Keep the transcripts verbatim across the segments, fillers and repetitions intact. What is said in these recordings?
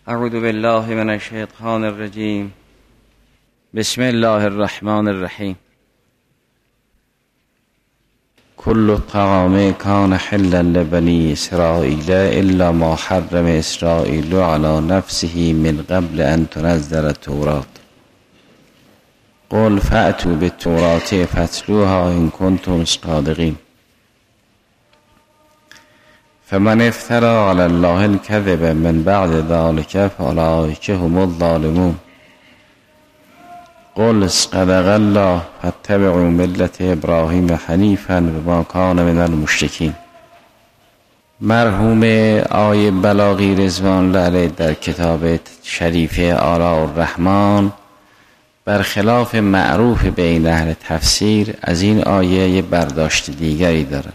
اعوذ بالله من الشیطان الرجیم. بسم الله الرحمن الرحیم. کل الطعام کان حلا لبنی اسرائیل الا ما حرم اسرائیل علی نفسه من قبل ان تنزل التوراة قل فأتوا بالتوراة فاتلوها ان کنتم صادقین. فمن افترى على الله الكذب من بعد ذلك فأولئك هم الظالمون. قل صدق الله فاتبعوا ملة ابراهیم حنیفا وما کان من المشرکین. مرحوم آقای بلاغی رضوان الله علیه در کتاب شریف آراء الرحمن برخلاف معروف بین اهل تفسیر از این آیه یه برداشت دیگری دارن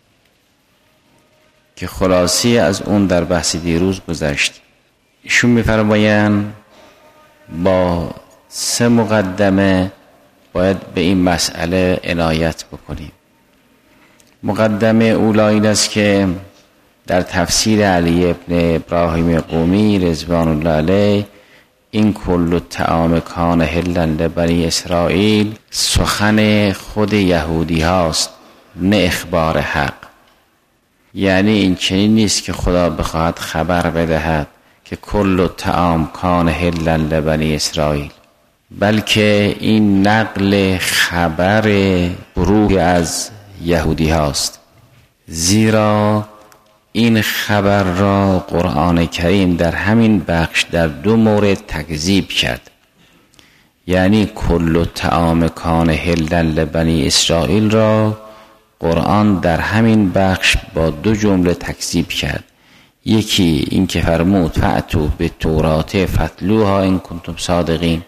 که خلاصی از اون در بحث دیروز گذشت. ایشون می‌فرمایند با سه مقدمه باید به این مسئله عنایت بکنیم. مقدمه اولا این است که در تفسیر علی ابن ابراهیم قمی رضوان الله علیه این کل الطعام کان حلا لبنی اسرائیل سخن خود یهودی هاست، نه اخبار حق. یعنی این چنین نیست که خدا بخواهد خبر بدهد که کل الطعام کان حلا لبنی اسرائیل، بلکه این نقل خبر گروه از یهودی هاست. زیرا این خبر را قرآن کریم در همین بخش در دو مورد تکذیب کرد. یعنی کل الطعام کان حلا لبنی اسرائیل را قرآن در همین بخش با دو جمله تکذیب کرد. یکی این که فرمود فأتوا بالتوراة فاتلوها ان کنتم صادقین.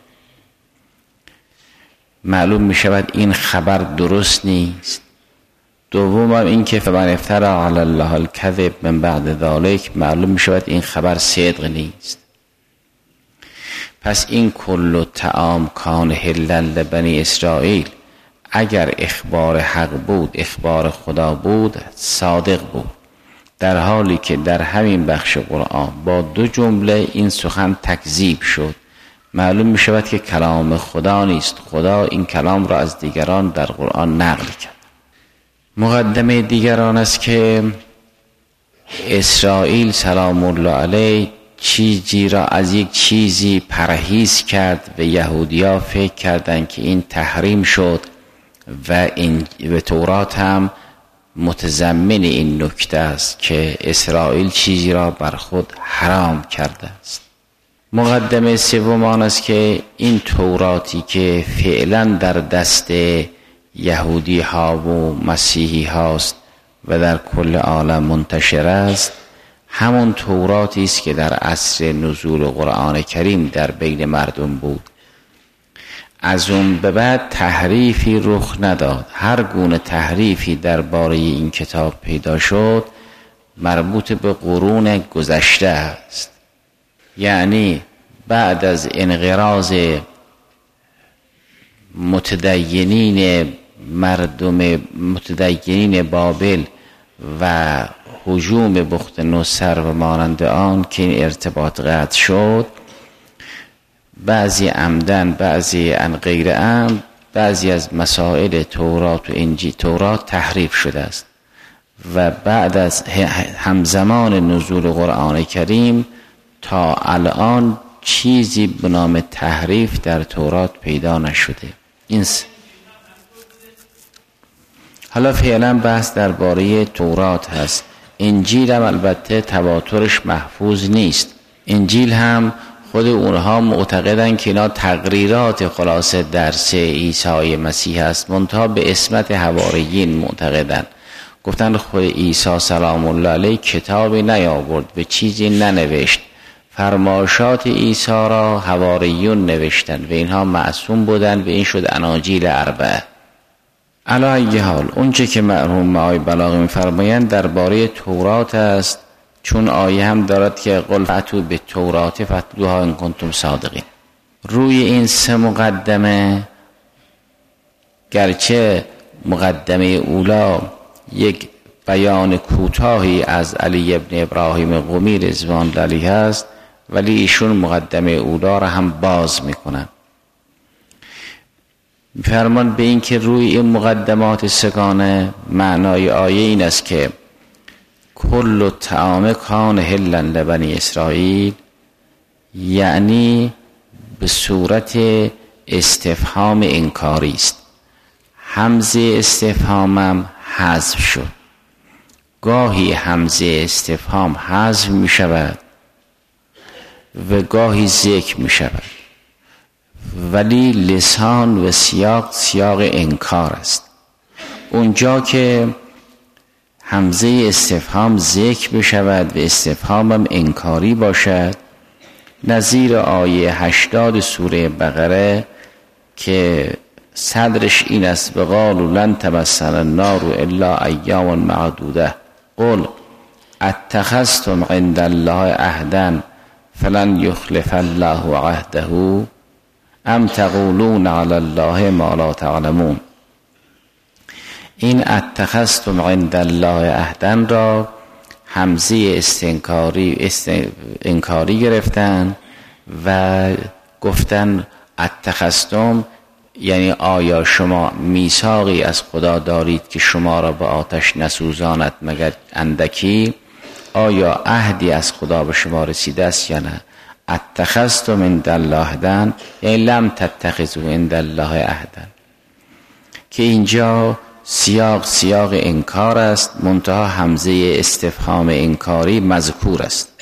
معلوم می شود این خبر درست نیست. دوم این که فمن افترى علی الله الکذب من بعد ذلک، معلوم می شود این خبر صدق نیست. پس این کل الطعام کان حلا لبنی اسرائیل اگر اخبار حق بود، اخبار خدا بود، صادق بود، در حالی که در همین بخش قرآن با دو جمله این سخن تکذیب شد، معلوم می شود که کلام خدا نیست. خدا این کلام را از دیگران در قرآن نقل کرد. مقدمه دیگران است که اسرائیل سلام الله علیه چیزی را از یک چیزی پرهیز کرد و یهودی‌ها فکر کردند که این تحریم شد و این و تورات هم متضمن این نکته است که اسرائیل چیزی را بر خود حرام کرده است. مقدمه سوم آن است که این توراتی که فعلا در دست یهودی ها و مسیحی هاست و در کل عالم منتشر است، همون توراتی است که در عصر نزول قرآن کریم در بین مردم بود. از اون به بعد تحریفی رخ نداد. هر گونه تحریفی درباره این کتاب پیدا شد مربوط به قرون گذشته است. یعنی بعد از انقراض متدینین مردم متدینین بابل و هجوم بخت نصر و مانند آن که این ارتباط قطع شد، بعضی عمدن بعضی عن غیر عمد بعضی از مسائل تورات و انجیل تورات تحریف شده است و بعد از همزمان نزول قرآن کریم تا الان چیزی به نام تحریف در تورات پیدا نشده. این حالا فعلا بحث درباره تورات هست. انجیل هم البته تواترش محفوظ نیست. انجیل هم خود اونها معتقدن که اینا تقریرات خلاص درس عیسی مسیح است، منتها به اسمت حواریین معتقدن. گفتن خود عیسی سلام الله علیه کتابی نیاورد و چیزی ننوشت، فرمایشات عیسی را حواریون نوشتن و اینها معصوم بودن و این شد اناجیل اربعه. علی ای حال اونچه که مرحوم آقای بلاغی می‌فرمایند درباره تورات است، چون آیه هم دارد که قل فأتوا بالتوراة فاتلوها ان کنتم صادقین. روی این سه مقدمه، گرچه مقدمه اولا یک بیان کوتاهی از علی ابن ابراهیم قمی رضوان الله علیه است، ولی ایشون مقدمه اولا را هم باز میکنن. فرمان به این که روی این مقدمات سگانه معنای آیه این است که کل الطعام کان حلا لبنی اسرائیل، یعنی به صورت استفهام انکاری است. همزه استفهامم حذف شد. گاهی همزه استفهام حذف می شود و گاهی ذکر می شود، ولی لسان و سیاق سیاق انکار است. اونجا که همزه استفهام ذکر بشود و استفهامم انکاری باشد، نظیر آیه هشتاد سوره بقره که صدرش این است: وقالوا لن تمسنا النار الا ایاما معدوده قل اتخذتم عند الله عهدا فلن یخلف الله عهده ام تقولون علی الله ما لا تعلمون. این اتخذتم عند الله عهدا را همزه استنکاری است... انکاری گرفتن و گفتن اتخذتم یعنی آیا شما میثاقی از خدا دارید که شما را به آتش نسوزاند مگر اندکی؟ آیا عهدی از خدا به شما رسیده است یا نه؟ اتخذتم عند الله عهدا یعنی لم تتخذوا عند الله عهدا، که اینجا سیاق سیاق انکار است، منتها همزه استفهام انکاری مذکور است.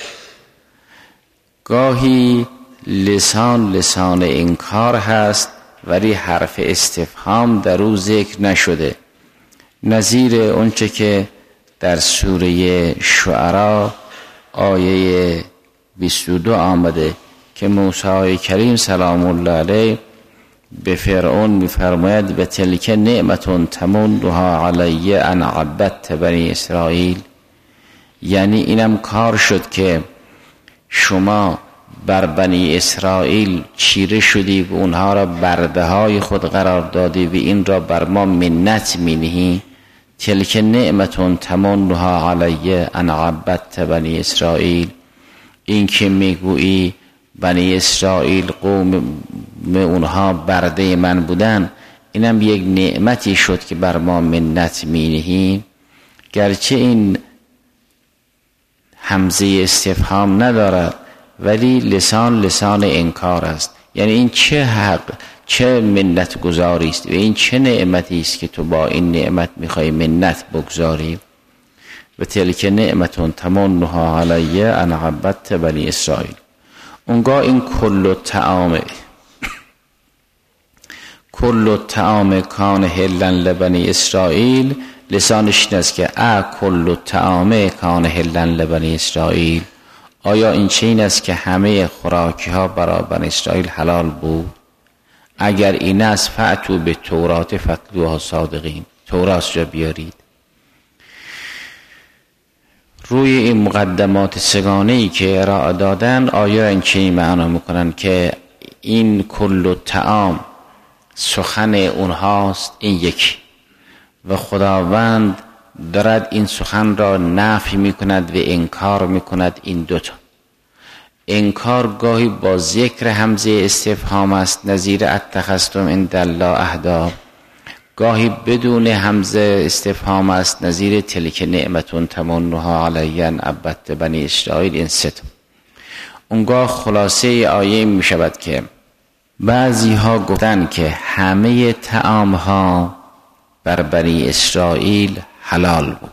گاهی لسان لسان انکار هست ولی حرف استفهام در او ذکر نشده، نظیر اونچه که در سوره شعراء آیه بیست و دو آمده که موسی کریم سلام الله علیه به فرعون میفرماید و تلک نعمت تمنها علی ان عبدت بنی اسرائیل، یعنی اینم کار شد که شما بر بنی اسرائیل چیره شدی و اونها را برده های خود قرار دادی و این را بر ما منت مینهی. تلک نعمت تمنها علی ان عبدت بنی اسرائیل، این که میگویی بنی اسرائیل قوم اونها برده من بودن، اینم یک نعمتی شد که بر ما منت مینهی. گرچه این همزه استفهام ندارد ولی لسان لسان انکار است، یعنی این چه حق چه منت گذاری است و این چه نعمتی است که تو با این نعمت میخوای منت بگذاری. و تلک نعمت تمنها علی ان عبدت بنی اسرائیل. اونگاه این کل الطعام کل الطعام کان حلا لبنی اسرائیل، لسانش این است که ا کل الطعام کان حلا لبنی اسرائیل، آیا این چه این است که همه خوراکی ها برای بنی اسرائیل حلال بود؟ اگر این است فأتوا به تورات فتلوها صادقین، تورات را بیارید. روی این مقدمات سگانه‌ای که ارائه دادن آیا این چه معنا میکنن که این کل الطعام سخن اونهاست، این یکی، و خداوند دارد این سخن را نفی میکند و انکار میکند، این دوتا. انکار گاهی با ذکر همزه استفهام است، نظیر اتخذتم عند الله عهدا، گاهی بدون همزه استفهام است، نظیر تلک نعمتون تمنها علی ان عبدت بنی اسرائیل. این ست اونگاه خلاصه آیه می شود که بعضی ها گفتن که همه طعام ها بر بنی اسرائیل حلال بود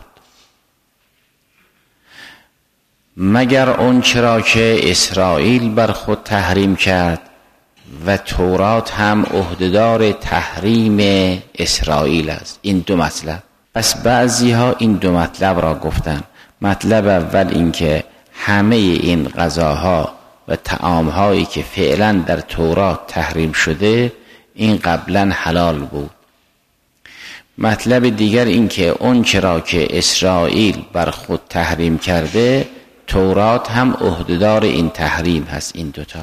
مگر اون چرا که اسرائیل بر خود تحریم کرد و تورات هم عهدهدار تحریم اسرائیل است. این دو مطلب. پس بعضی ها این دو مطلب را گفتن. مطلب اول این که همه این غذاها و طعامهایی که فعلا در تورات تحریم شده این قبلا حلال بود. مطلب دیگر این که اون چرا که اسرائیل بر خود تحریم کرده تورات هم عهدهدار این تحریم هست. این دوتا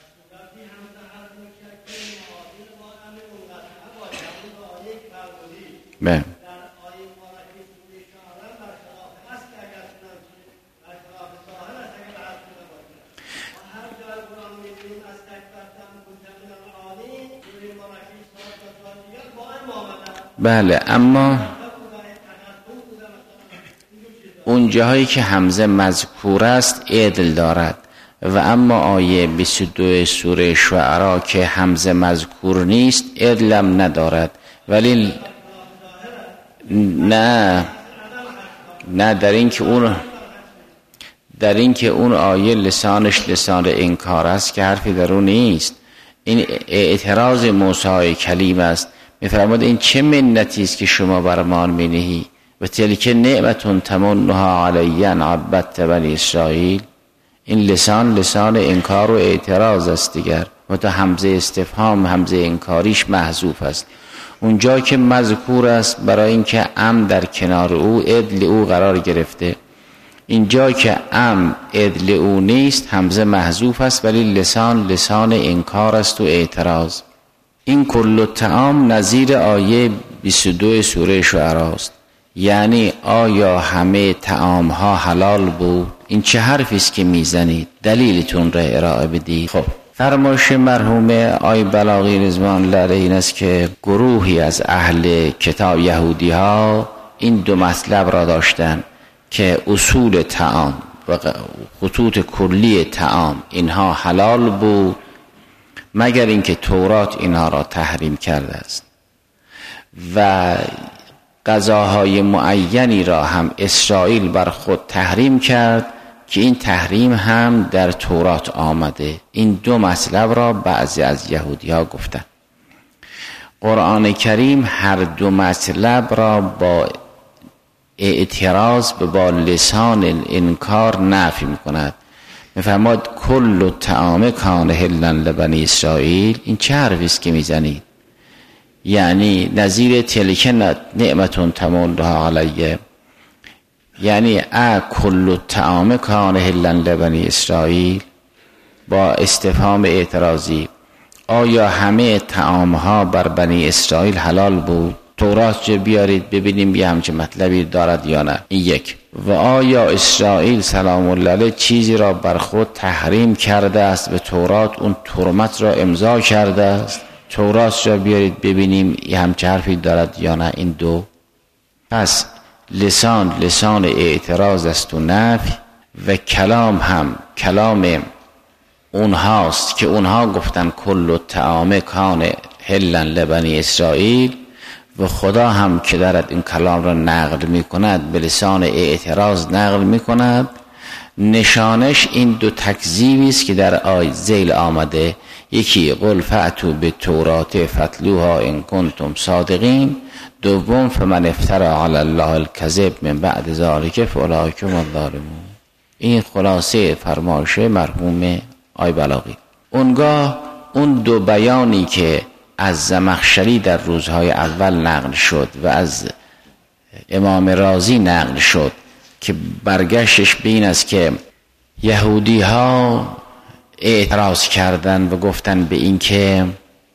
بله. بله، اما اون جاهایی که همزه مذکور است عدل دارد و اما آیه بیست و دو سوره شعراء که همزه مذکور نیست عدلم ندارد. ولی نه نه در این که اون در این که اون آیه لسانش لسان انکار است که حرفی در اون نیست. این اعتراض موسی کلیم است. میفرماد این چه منتی است که شما برمان مینهی و تلک نعمتون تمنها علی ان عبدت بنی اسرائیل. این لسان لسان انکار و اعتراض است دیگر و تا همزه استفهام همزه انکاریش محذوف است. اونجا که مذکور است برای اینکه ام در کنار او عدل او قرار گرفته. اینجا که ام عدل او نیست همزه محذوف است ولی لسان لسان انکار است و اعتراض. این کل الطعام نظیر آیه بیست و دو سوره شعراء است. یعنی آیا همه طعام ها حلال بود؟ این چه حرفی است که میزنید؟ دلیلتون را ارائه بدید. خب فرمایش مرحوم آی بلاغی رضوان الله علیه این است که گروهی از اهل کتاب یهودی ها این دو مطلب را داشتن که اصول طعام و خطوط کلی طعام اینها حلال بود مگر اینکه تورات اینها را تحریم کرده است و غذاهای معینی را هم اسرائیل بر خود تحریم کرد که این تحریم هم در تورات آمده. این دو مطلب را بعضی از یهودی ها گفتن. قرآن کریم هر دو مطلب را با اعتراض به با لسان انکار نفی می‌کند. می‌فرماد کل الطعام کان حلا لبنی اسرائیل. این چه حرفی است که میزنید؟ یعنی نظیر تلک نعمتون تمنها علیه، یعنی ا کل الطعام کان حلا لبنی اسرائیل با استفهام اعتراضی. آیا همه طعام ها بر بنی اسرائیل حلال بود؟ تورات جو بیارید ببینیم یه همچه مطلبی دارد یا نه. این یک. و آیا اسرائیل سلام الله علیه چیزی را بر خود تحریم کرده است و تورات اون ترمت را امضا کرده است؟ تورات را بیارید ببینیم یه همچه حرفی دارد یا نه. این دو. پس لسان لسان اعتراض است و نفی و کلام هم کلام اونهاست که اونها گفتن کل الطعام کان حلا لبنی اسرائیل و خدا هم که دارد این کلام را نقل می کند به لسان اعتراض نقل می کند. نشانش این دو تکذیبی است که در آیه ذیل آمده. یکی قل فأتوا بالتوراة فاتلوها ان کنتم صادقین. دوم فمن افترى علی الله الکذب من بعد ذلک فاولئک هم الظالمون. این خلاصه فرمایش مرحوم آی بلاغی. اونگاه اون دو بیانی که از زمخشری در روزهای اول نقل شد و از امام رازی نقل شد که برگشتش به این است که یهودی ها اعتراض کردن و گفتن به این که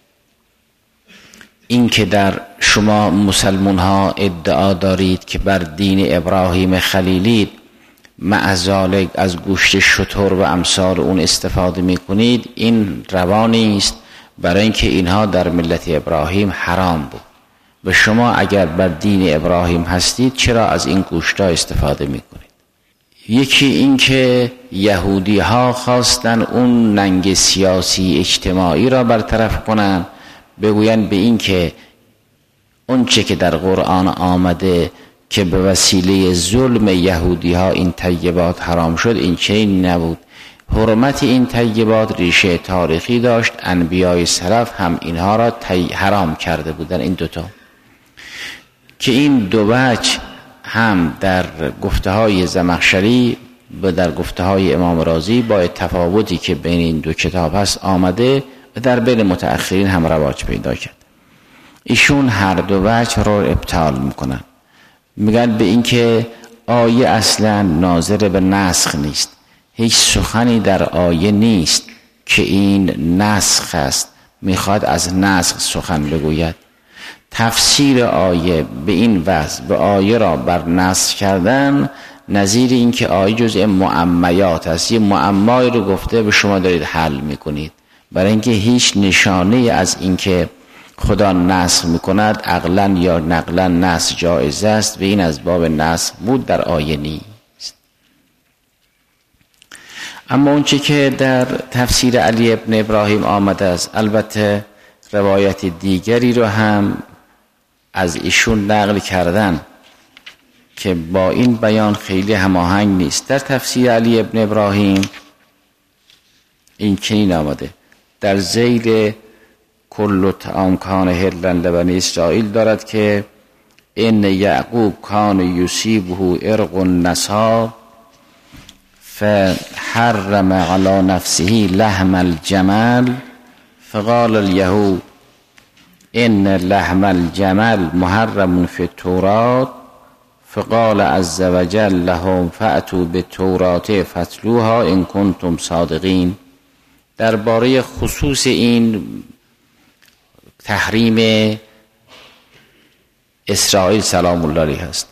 این که در شما مسلمان ها ادعا دارید که بر دین ابراهیم خلیلید معذالک از گوشت شتر و امثال اون استفاده می کنید، این روانی است برای اینکه اینها در ملت ابراهیم حرام بود و شما اگر بر دین ابراهیم هستید چرا از این گوشت ها استفاده می کنید؟ یکی این که یهودی ها خواستن اون ننگ سیاسی اجتماعی را برطرف کنن، بگوین به این که اون چه که در قرآن آمده که به وسیله ظلم یهودی ها این طیبات حرام شد این چنین نبود. حرمت این طیبات ریشه تاریخی داشت، انبیای سلف هم اینها را حرام کرده بودن. این دوتا که این دو وجه هم در گفته های زمخشری و در گفته های امام رازی با تفاوتی که بین این دو کتاب هست آمده و در بین متأخرین هم رواج پیدا کرد. ایشون هر دو وجه رو ابطال میکنن، میگن به این که آیه اصلا ناظر به نسخ نیست، هیچ سخنی در آیه نیست که این نسخ است، میخواد از نسخ سخن بگوید. تفسیر آیه به این وضع به آیه را بر نسخ کردن نظیر این که آیه جزء معمیات است، یه معمایی رو گفته به شما دارید حل میکنید برای اینکه هیچ نشانه از اینکه خدا نسخ میکند عقلا یا نقلا نسخ جایز است و این از باب نسخ بود در آیه نیست. اما اونچه که در تفسیر علی ابن ابراهیم آمده است، البته روایت دیگری رو هم از ایشون نقل کردن که با این بیان خیلی هماهنگ نیست. در تفسیر علی ابن ابراهیم این چنین آمده: در ذیل کل طعام کان حلا لبنی اسرائیل دارد که ان یعقوب کان یصیبه عرق النسا فحرم على نفسه لحم الجمل فقال اليهود ان لحم الجمل محرم فی التوراة فقال عز وجل لهم فأتوا بالتوراة فاتلوها ان کنتم صادقین. درباره خصوص این تحریم اسرائیل سلام الله علیه هست،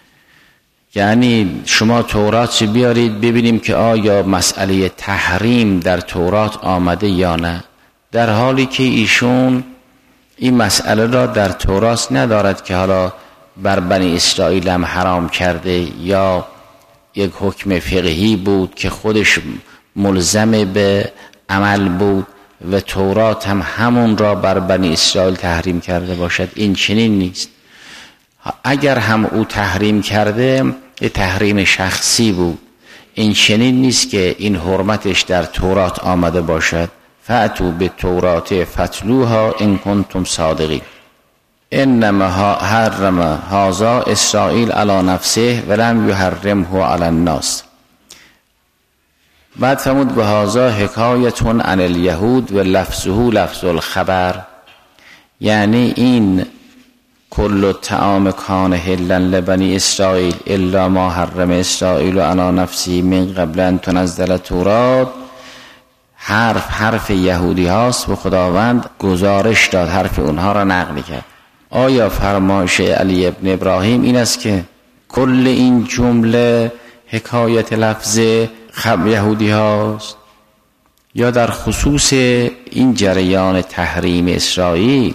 یعنی شما تورات بیارید ببینیم که آیا مسئله تحریم در تورات آمده یا نه، در حالی که ایشون این مسئله را در تورات ندارد که حالا بر بنی اسرائیل هم حرام کرده یا یک حکم فقهی بود که خودش ملزم به عمل بود و تورات هم همون را بر بنی اسرائیل تحریم کرده باشد. این چنین نیست. اگر هم او تحریم کرده یه تحریم شخصی بود، این چنین نیست که این حرمتش در تورات آمده باشد. فأتوا بالتوراة فاتلوها ان کنتم صادقین. انما حرم هذا اسرائیل علی نفسه ولم یحرمه علی الناس. بعد فرمود به هذا حکایتون عن الیهود و لفظه لفظ الخبر، یعنی این کل طعام کان حلا لبنی اسرائیل الا ما حرم اسرائیل علی نفسه من قبل ان تنزل التوراة، حرف حرف یهودی هاست و خداوند گزارش داد، حرف اونها را نقل کرد. آیا فرمایش علی ابن ابراهیم این است که کل این جمله حکایت لفظ خب یهودی هاست، یا در خصوص این جریان تحریم اسرائیل؟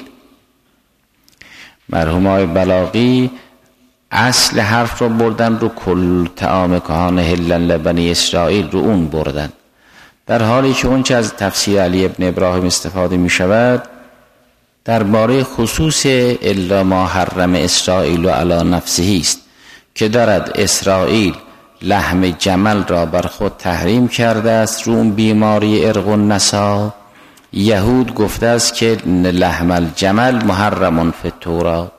مرحوم آقای بلاغی اصل حرف رو بردن رو کل طعام کان حلا لبنی اسرائیل، رو اون بردن، در حالی که اون چه از تفسیر علی ابن ابراهیم استفاده می شود درباره خصوص الا ما حرم اسرائیل علی نفسه است که دارد اسرائیل لحم جمل را بر خود تحریم کرده است رو اون بیماری عرق النسا. یهود گفته است که لحم الجمل محرم فی التوراة.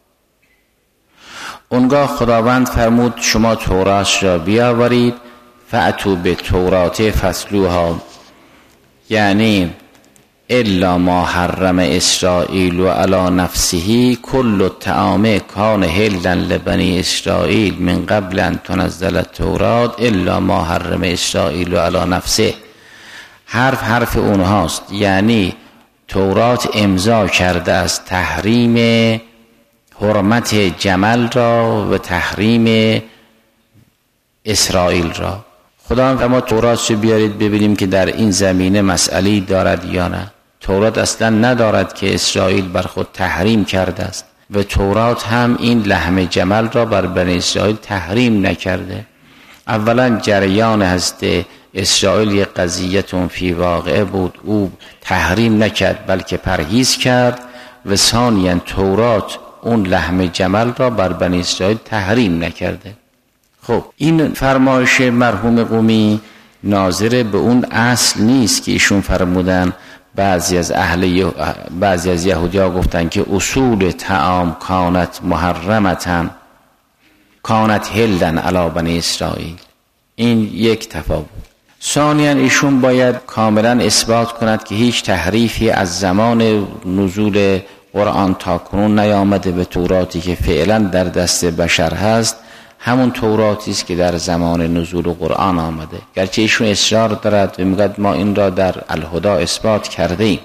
اونگاه خداوند فرمود شما تورات را بیاورید، فأتوا بالتوراة فاتلوها، یعنی الا ما حرم اسرائیل علی نفسه کل الطعام کان حلا لبنی اسرائیل من قبل ان تنزل التوراة الا ما حرم اسرائیل علی نفسه. حرف حرف اونهاست، یعنی تورات امضا کرده از تحریم حرمت جمل را و تحریم اسرائیل را. خدا هم فرمود تورات رو بیارید ببینیم که در این زمینه مسئله دارد یا نه. تورات اصلا ندارد که اسرائیل بر خود تحریم کرده است و تورات هم این لحم جمل را بر بنی اسرائیل تحریم نکرده. اولا جریان هست اسرائیل یک قضیتون فی واقعه بود، او تحریم نکرد بلکه پرهیز کرد، و ثانیاً تورات اون لحم جمل را بر بنی اسرائیل تحریم نکرده. خب این فرمایش مرحوم قمی ناظر به اون اصل نیست که ایشون فرمودن بعضی از اهل بعضی از یهودی‌ها گفتن که اصول طعام کانت محرمتن کانت حلا علی بنی اسرائیل. این یک تفاوت. ثانیاً ایشون باید کاملا اثبات کند که هیچ تحریفی از زمان نزول قرآن تا کنون نیامده به توراتی که فعلا در دست بشر هست، همون توراتی است که در زمان نزول قرآن آمده. گرچه ایشون اصرار دارد و میگه ما این را در الهدی اثبات کرده ایم.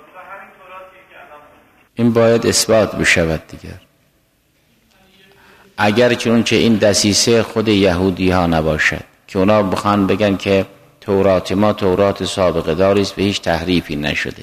این باید اثبات بشود دیگر. اگر چون چه این دسیسه خود یهودی ها نباشد که اونا بخوان بگن که تورات ما تورات سابقه داری است و هیچ تحریفی نشده.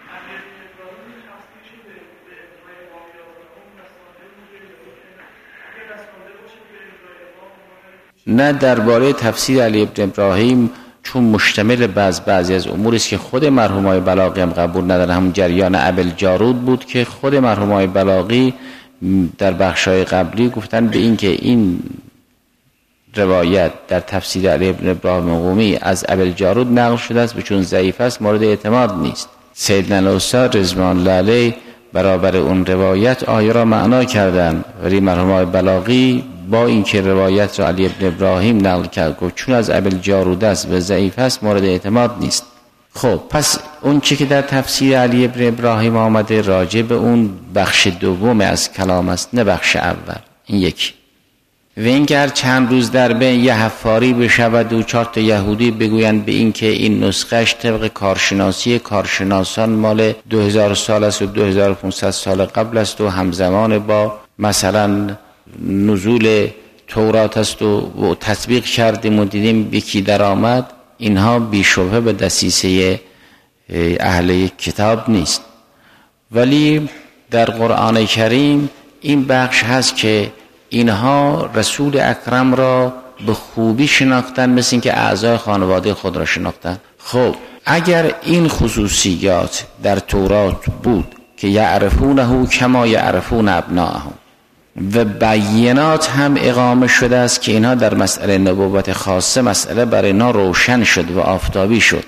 نه، درباره تفسیر علی ابن ابراهیم چون مشتمل بعض بعضی از امور است که خود مرحومای بلاغی هم قبول ندارن، همون جریان ابل جارود بود که خود مرحومای بلاغی در بخشای قبلی گفتن به این که این روایت در تفسیر علی ابن ابراهیم قمی از ابل جارود نقل شده است و چون ضعیف است مورد اعتماد نیست. سیدنا الاستاد رضوان الله علیه برابر اون روایت آیه را معنا کردن، ولی مرحومای بلاغی با اینکه روایت را علی ابن ابراهیم نقل کرد گفت چون از ابل جارود است و ضعیف است مورد اعتماد نیست. خب پس اون چی که در تفسیر علی ابن ابراهیم آمده راجع به اون بخش دوم از کلام است، نه بخش اول. این یکی. و اینکه هر چند روز در بین یه حفاری بشود و چهار تا یهودی بگویند به این که این نسخهش طبق کارشناسی کارشناسان مال دو هزار سال است و دو هزار و پانصد سال قبل است و همزمان با مثلا نزول تورات است و, و تطبیق کردیم و دیدیم یکی در آمد، اینها بیشبه به دسیسه اهل کتاب نیست. ولی در قرآن کریم این بخش هست که اینها رسول اکرم را به خوبی شناختن، مثل این که اعضای خانواده خود را شناختن. خب اگر این خصوصیات در تورات بود که یعرفونه کما یعرفون ابناءهم و بینات هم اقامه شده است که اینها در مسئله نبوت خاصه مسئله برای اینا روشن شد و آفتابی شد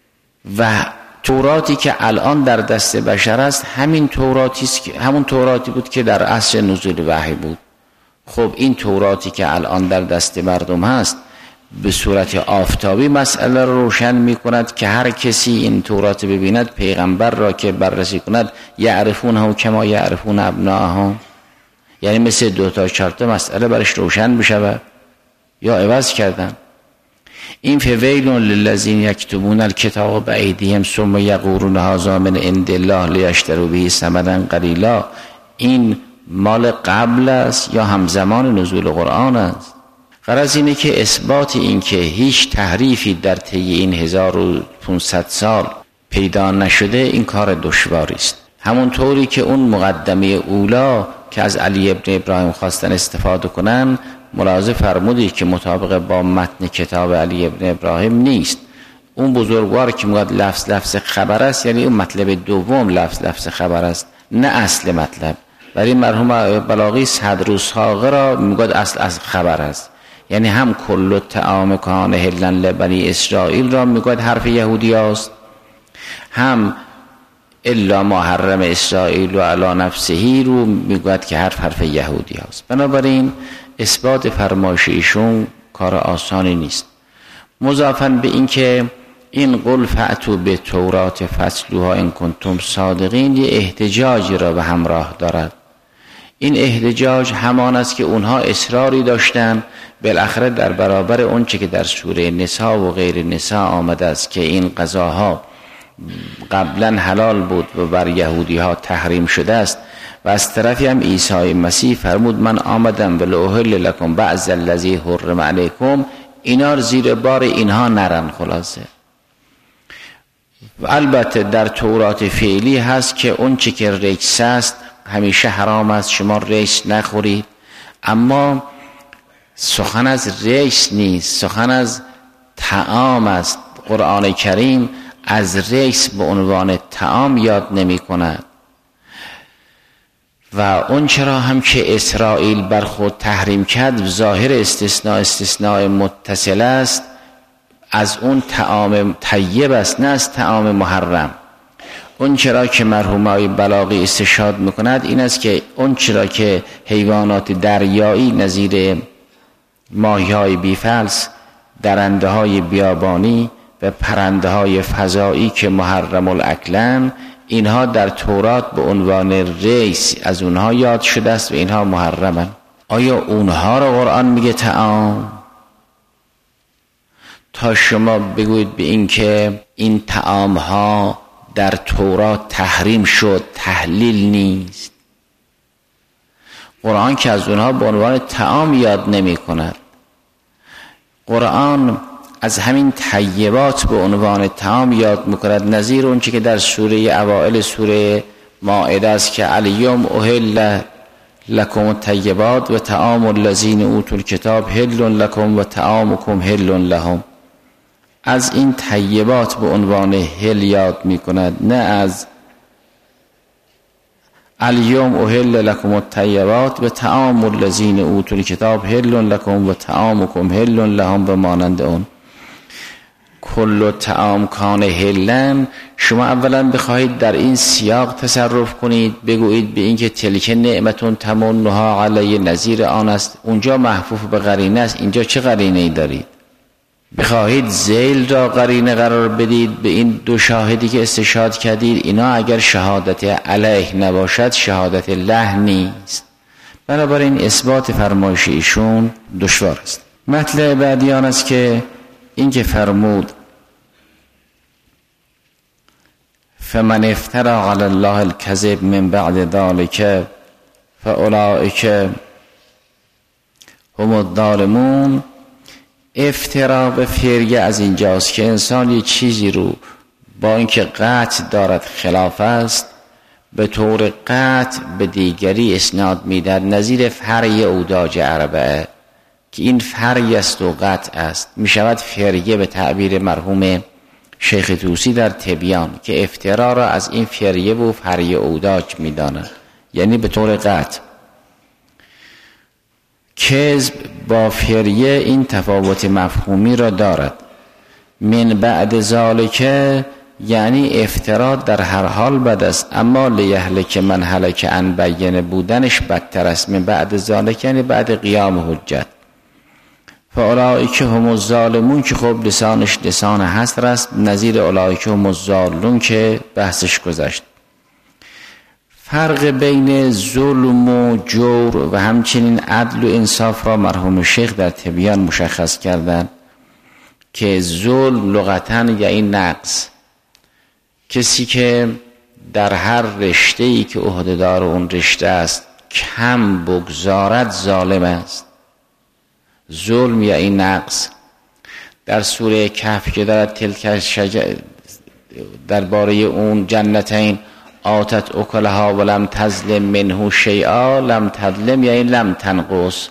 و توراتی که الان در دست بشر است همین توراتی است که همون توراتی بود که در عصر نزول وحی بود. خب این توراتی که الان در دست مردم هست به صورت آفتابی مسئله رو روشن می کند که هر کسی این تورات ببیند پیغمبر را که بررسی کند یعرفونه کما یعرفون ابناءهم، یعنی مثل دو تا چهار تا مسئله برش روشن بشود یا عوض کردن. این فویل للذین یکتبون الکتاب بایدیهم ثم یقولون هذا من عند الله لیشتروا به ثمنا قلیلا، این مال قبل است یا همزمان نزول قرآن است؟ غرض اینه که اثبات این که هیچ تحریفی در طی این هزار و پانصد سال پیدا نشده این کار دشواری است. همونطوری که اون مقدمه اولا که از علی ابن ابراهیم خواستن استفاده کنن ملاحظه فرمودی که مطابق با متن کتاب علی ابن ابراهیم نیست. اون بزرگوار که میگه لفظ لفظ خبر است، یعنی اون مطلب دوم لفظ لفظ خبر است نه اصل مطلب. ولی مرحوم بلاغی صدر و ساغه را میگه اصل از خبر است، یعنی هم کل طعام کان حلا لبنی اسرائیل را میگه حرف یهودی است، هم الا ما حرم اسرائیل و علی نفسه رو میگوید که حرف حرف یهودی است. بنابراین اثبات فرمایش ایشون کار آسانی نیست. مضافاً به این که این قل فأتوا به تورات فصلوها ان کنتم صادقین یه احتجاجی را به همراه دارد. این احتجاج همان است که اونها اصراری داشتن بالاخره در برابر اون چه که در سوره نساء و غیر نساء آمده است که این غذاها قبلا حلال بود و بر یهودی ها تحریم شده است و از طرفی هم عیسی مسیح فرمود من آمدم ولأحل لکم بعض الذی حرم علیکم، اینا زیر بار اینها نرن. خلاصه و البته در تورات فعلی هست که اون چی که رجس است همیشه حرام است، شما رجس نخورید، اما سخن از رجس نیست، سخن از طعام است. قرآن کریم از رجس به عنوان طعام یاد نمی کند و اون چرا هم که اسرائیل بر خود تحریم کرد ظاهر استثناء استثناء متصل است، از اون طعام طیب است نه از طعام محرم. اون چرا که مرحومای بلاغی استشهاد میکند این است که اون چرا که حیوانات دریایی نظیر ماهی‌های بیفلس، درنده های بیابانی و پرنده های فضایی که محرم الاکلن، اینها در تورات به عنوان ریس از اونها یاد شده است و اینها محرمن. آیا اونها رو قرآن میگه طعام؟ تا شما بگوید به این که این طعام ها در تورات تحریم شد، تحلیل نیست. قرآن که از اونها به عنوان طعام یاد نمی کند. قرآن از همین طیبات به عنوان طعام یاد میکند، نظیر اون چی که در سوره اوائل سوره مائده است که الیوم احل لکم الطیبات و طعام الذین اوتوا الکتاب حل لکم و طعامکم حل لهم. از این طیبات به عنوان حل یاد میکند، نه از الیوم احل لکم الطیبات و طعام الذین اوتوا الکتاب حل لکم و طعامکم حل لهم و مانند اون. کل طعام کان حلن. شما اولا بخواهید در این سیاق تصرف کنید، بگویید به این که تلک نعمتون تمنها علی نظیر آن است، اونجا محفوف به قرینه است، اینجا چه قرینه ای دارید؟ بخواهید ذیل را قرینه قرار بدید به این دو شاهدی که استشهاد کردید، اینا اگر شهادت علیه نباشد شهادت له نیست. بنابراین اثبات فرمایش ایشون دشوار است. مطلب بعدی آن است که این که فرمود فمن افترى علی الله الکذب من بعد ذلک فاولئک هم الظالمون. افترا به فریه از اینجاست که انسان یه چیزی رو با اینکه قطع دارد خلاف است به طور قطع به دیگری اسناد میدهد، نظیر فرع اوداج اربعه که این فرعی است و قطع است. می شود فریه به تعبیر مرحوم شیخ طوسی در تبیان که افترا را از این فریه و فرع اوداج می داند، یعنی به طور قطع. کذب با فریه این تفاوت مفهومی را دارد. من بعد ذالک یعنی افترا در هر حال بد است، اما لیهلک من هلک عن بینه بودنش بدتر است. من بعد ذالک یعنی بعد قیام حجت. فاولئک هم الظالمون که خب لسانش لسان حصر است، نظیر اولئک هم الضالون که بحثش گذشت. فرق بین ظلم و جور و همچنین عدل و انصاف را مرحوم شیخ در تبیان مشخص کردند که ظلم لغتاً یعنی نقص. کسی که در هر رشته‌ای که عهده‌دار اون رشته است کم بگذارد ظالم است. ظلم یعنی نقص. در سوره کهف که دارد تلک شجر درباره اون جنتین آتت اکلها ولم تظلم منه شیئا، لم تظلم یعنی لم تنقص.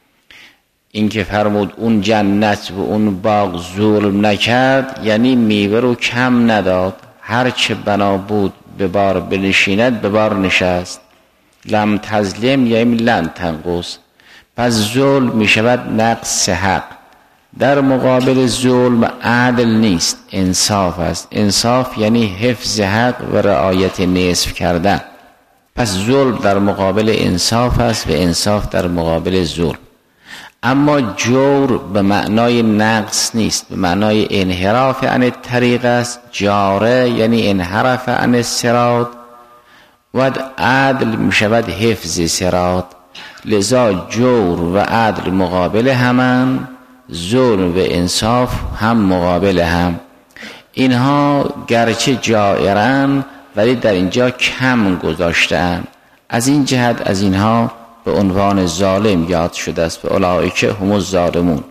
این که فرمود اون جنت و اون باغ ظلم نکرد یعنی میوه رو کم نداد، هر چه بنا بود به بار بنشیند به بار نشست. لم تظلم یعنی لم تنقص. پس ظلم می شود نقص حق. در مقابل ظلم عدل نیست، انصاف است. انصاف یعنی حفظ حق و رعایت نصف کردن. پس ظلم در مقابل انصاف است و انصاف در مقابل ظلم. اما جور به معنای نقص نیست، به معنای انحراف عن الطریق است. جاره یعنی انحرف عن الصراط و عدل می شود حفظ صراط. لذا جور و عدل مقابل همن، ظلم و انصاف هم مقابل هم. اینها گرچه جائرن ولی در اینجا کم گذاشتن، از این جهت از اینها به عنوان ظالم یاد شده است. و اولئک هم الظالمون.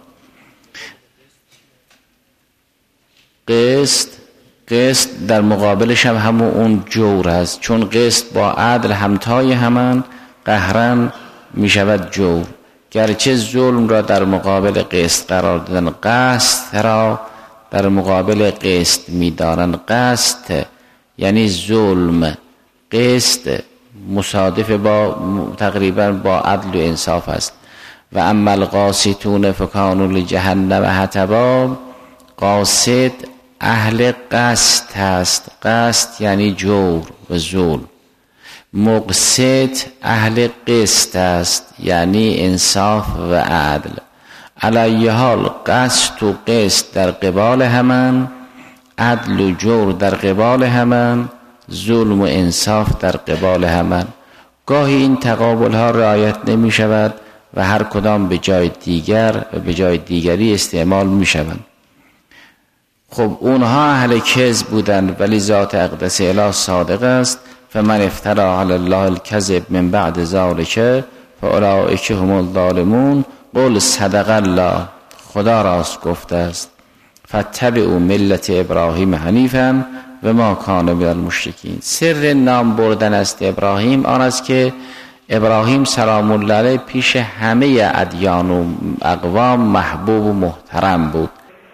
قسط قسط در مقابلش هم همون اون جور است، چون قسط با عدل همتای همن، قهرن می شود جور. گرچه ظلم را در مقابل قسط قرار دادن، قسط را در مقابل قسط می دارن. قسط یعنی ظلم، قسط مصادف با تقریبا با عدل و انصاف است. و اما القاسطون فکانوا لجهنم حطبا. قاسط اهل قسط است. قسط یعنی جور و ظلم. مقسط اهل قسط است، یعنی انصاف و عدل. علی حال قسط و قسط در قبال همان، عدل و جور در قبال همان، ظلم و انصاف در قبال همان. گاهی این تقابل ها رعایت نمی شود و هر کدام به جای دیگر و به جای دیگری استعمال می شوند. خب اونها اهل کذب بودند ولی ذات اقدس اله صادق است. فمن افترى علی الله الکذب من بعد ذلک فاولئک هم الظالمون. قل صدق الله، خدا راست گفته است. فاتبعوا ملت ابراهیم حنیفا و ما کان من المشرکین. سر نام بردن است ابراهیم آن است که ابراهیم سلام الله علیه پیش همه ادیان و اقوام محبوب و محترم بود.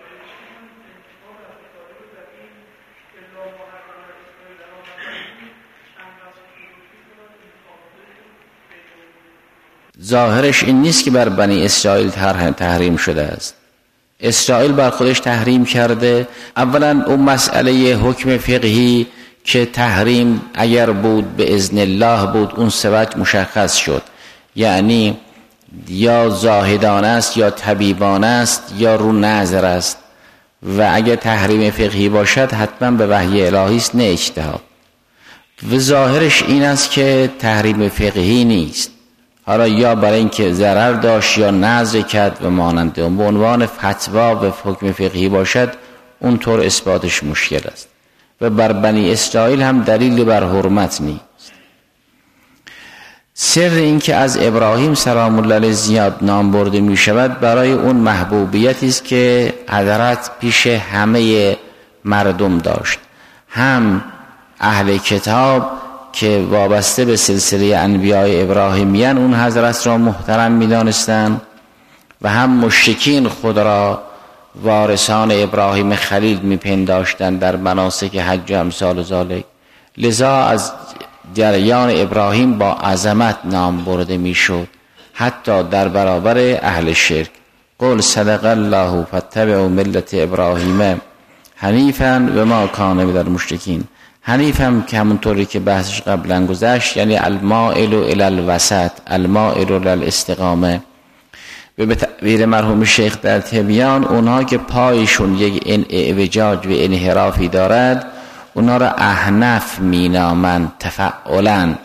ظاهرش این نیست که بر بنی اسرائیل تحریم شده است. اسرائیل بر خودش تحریم کرده. اولا اون مسئله حکم فقهی که تحریم اگر بود به اذن الله بود، اون سبب مشخص شد، یعنی یا زاهدانه است یا طبیبانه است یا رو نظر است، و اگر تحریم فقهی باشد حتما به وحی الهی است نه اجتهاد. و ظاهرش این است که تحریم فقهی نیست، حالا یا برای اینکه ضرر داشت یا نذر کرد و مانند اون، به عنوان فتوا و حکم فقهی باشد اونطور اثباتش مشکل است. و بر بنی اسرائیل هم دلیل بر حرمت نیست. سر این که از ابراهیم سلام الله علیه زیاد نام برده می شود برای اون محبوبیتی است که حضرت پیش همه مردم داشت، هم اهل کتاب که وابسته به سلسله انبیاء ابراهیمیان اون حضرت را محترم می دانستند، و هم مشرکین خود را وارثان ابراهیم خلیل می پنداشتند در مناسک حج و امثال ذالک. لذا از جریان ابراهیم با عظمت نام برده می شد، حتی در برابر اهل شرک. قل صدق الله فاتبعوا ملت ابراهیم حنیفا و ما کان من المشرکین. حنیف هم که همونطوری که بحثش قبلا گذشت، یعنی المائل الی الوسط، المائل الی الاستقامه. به تعبیر مرحوم شیخ در تبیان، اونها که پایشون یک اعوجاج و انحرافی دارد اونا را احنف می نامند تفعلا.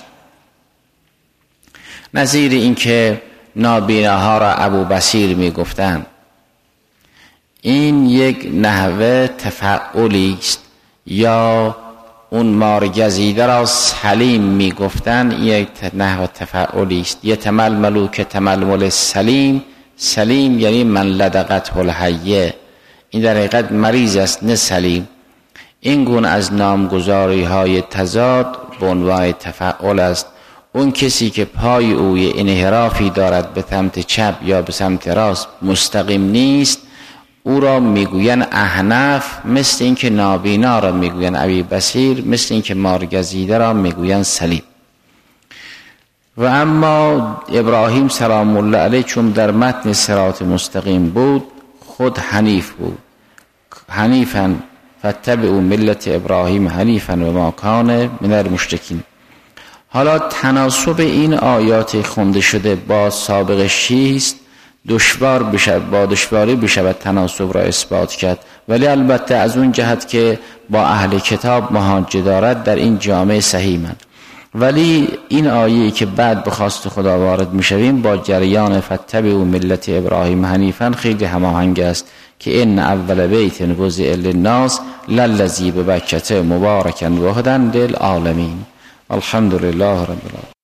نظیر این که نابیناها را ابو بصیر می گفتند، این یک نحوه تفعلی است. یا اون مارگزیده را سلیم می گفتن، یک نحو تفعلی است. یتململو که تململ سلیم، سلیم یعنی من لدغته الحیه، این در حقیقت مریض است نه سلیم. این گونه از نامگذاری های تضاد به عنوان تفعل است. اون کسی که پای اوی انحرافی دارد به سمت چپ یا به سمت راست، مستقیم نیست، او را میگوین احنف، مثل این که نابینا را میگوین ابی بصیر، مثل این که مارگزیده را میگوین سلیم. و اما ابراهیم سلام الله علیه چون در متن صراط مستقیم بود، خود حنیف بود. حنیفا فاتبعوا ملت ابراهیم حنیفا و ما کان من المشرکین. حالا تناسب این آیات خونده شده با سابقش چیست؟ دشوار بشه، با دشواری بشه تناسب را اثبات کرد، ولی البته از اون جهت که با اهل کتاب محاجه دارد در این جامعه صحیح من. ولی این آیه که بعد به خواست خدا وارد میشویم با جریان فاتبعوا ملت ابراهیم حنیفا خیلی هماهنگ است که ان اول بیت وضع للناس للذی ببکة مبارکا و هدی للعالمین. الحمدلله رب العالمین.